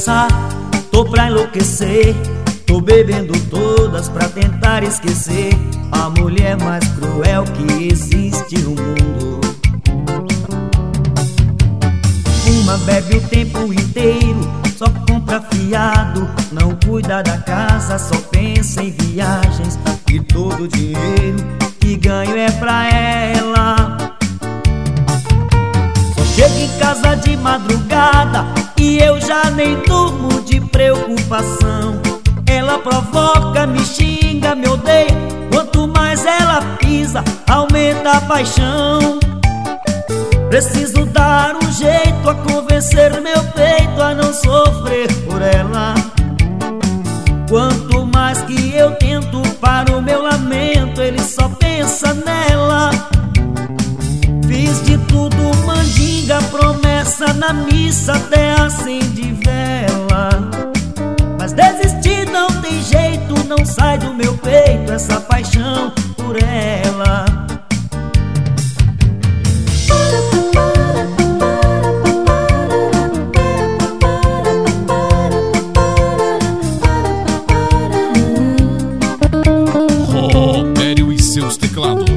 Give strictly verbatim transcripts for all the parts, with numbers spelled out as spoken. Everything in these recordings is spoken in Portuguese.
confessar, tô pra enlouquecer. Tô bebendo todas pra tentar esquecer a mulher mais cruel que existe no mundo. Fuma, bebe o tempo inteiro, só compra fiado, não cuida da casa, só pensa em viagens. E todo o dinheiro que ganho é pra ela. Só chego em casa de madrugada e eu já nem durmo de preocupação. Ela provoca, me xinga, me odeia. Quanto mais ela pisa, aumenta a paixão. Preciso dar um jeito a convencer meu peito a não sofrer por ela. Quanto mais que eu tento para o meu lamento, ele só pensa nela. Fiz de tudo, mandinga, promessa na missa, até acende vela. Mas desistir não tem jeito, não sai do meu peito essa paixão por ela. Robério e seus teclados.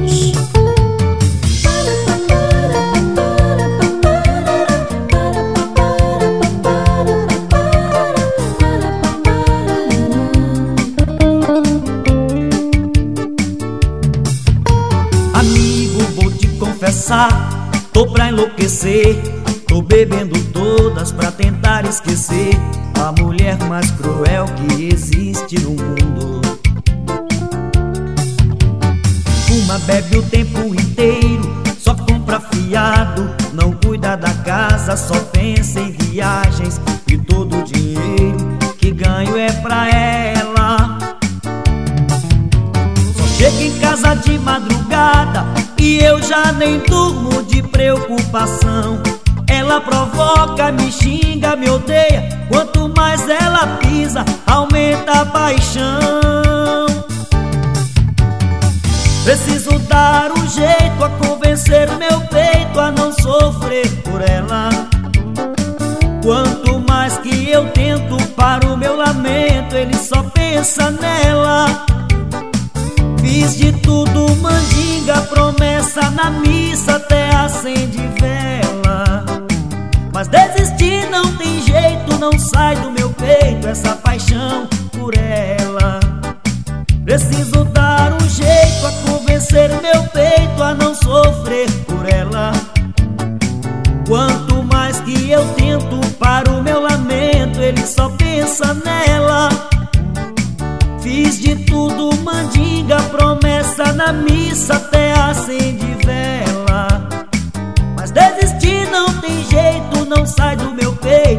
Amigo, vou te confessar, tô pra enlouquecer. Tô bebendo todas pra tentar esquecer a mulher mais cruel que existe no mundo. Fuma, bebe o tempo inteiro, só compra fiado, não cuida da casa, só pensa em viagens. E todo o dinheiro que ganho é pra ela. Chego em casa de madrugada e eu já nem durmo de preocupação. Ela provoca, me xinga, me odeia. Quanto mais ela pisa, aumenta a paixão. Preciso dar um jeito a convencer meu peito a não sofrer por ela. Quanto mais que eu tento para o meu lamento, ele só pensa nela. Fiz de tudo, mandinga, promessa na missa, até acende vela. Mas desistir não tem jeito, não sai do meu peito essa paixão por ela. Preciso dar um jeito a convencer meu peito a não sofrer por ela. Quanto mais que eu tento para o meu lamento, ele só pensa nela. Fiz de tudo, mandinga, promessa na missa, até acende vela. Mas desistir não tem jeito, não sai do meu peito